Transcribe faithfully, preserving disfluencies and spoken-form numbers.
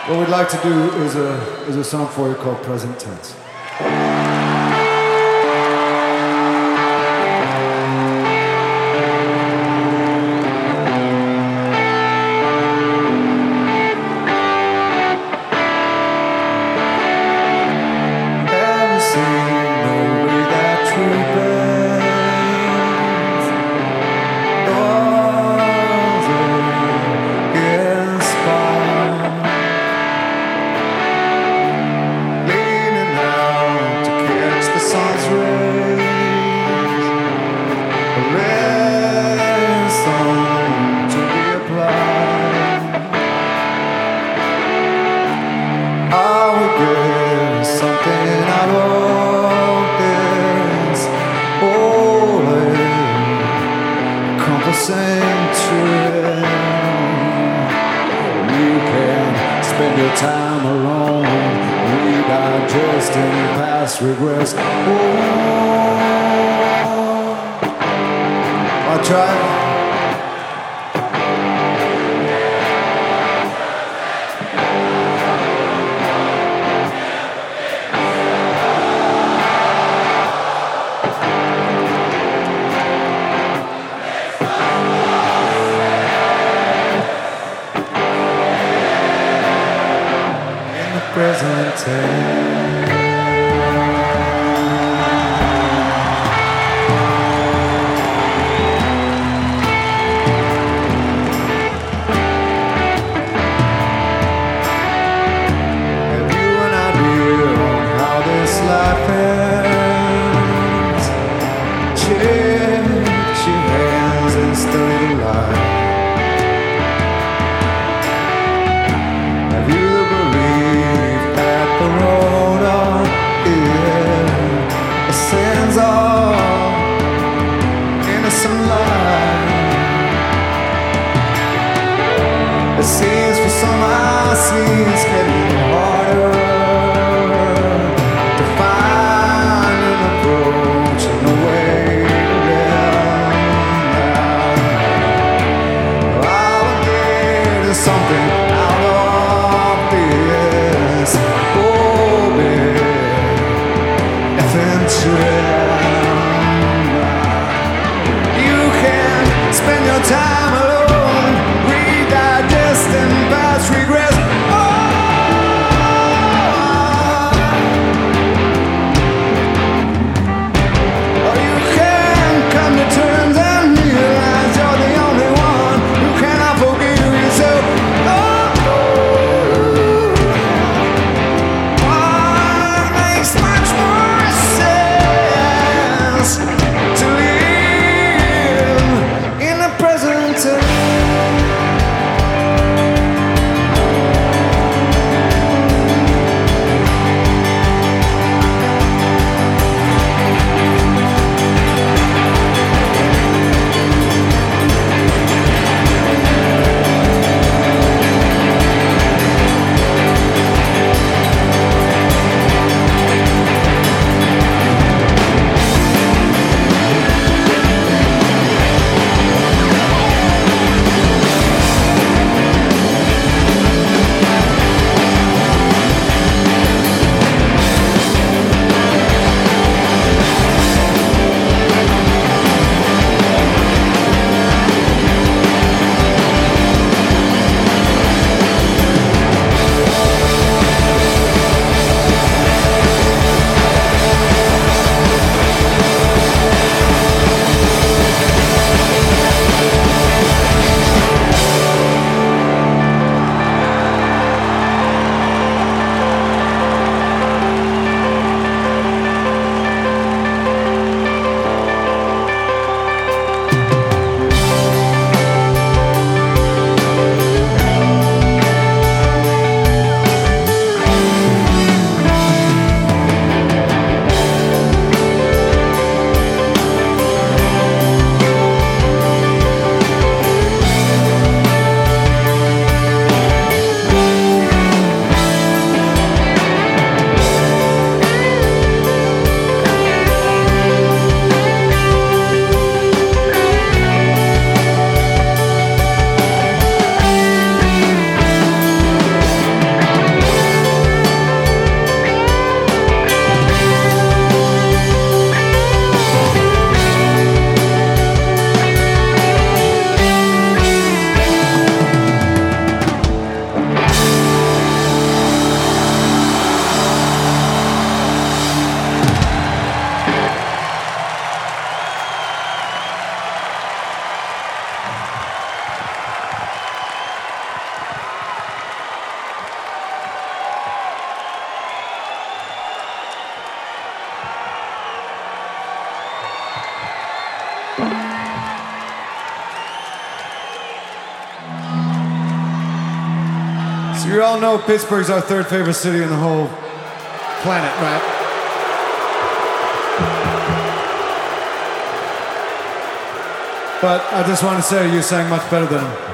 What we'd like to do is a, is a song for you called Present Tense. Spend your time alone, redigesting past regrets. Oh, I'll try. Present tense. Have you an idea on how this life ends? Check your hands and stay alive. Have you the belief that the road on it ascends all innocent light? It seems for some I see it's getting harder to find an approach and a way to live now. I'll get something out of this. Oh, babe, if you can spend your time alone, redigesting past regrets. Oh, or you can come to terms and realize you're the only one who cannot forgive yourself. Oh, what makes much more sense to live in the present tense. So you all know Pittsburgh's our third favorite city in the whole planet, right? But I just want to say you sang much better than him.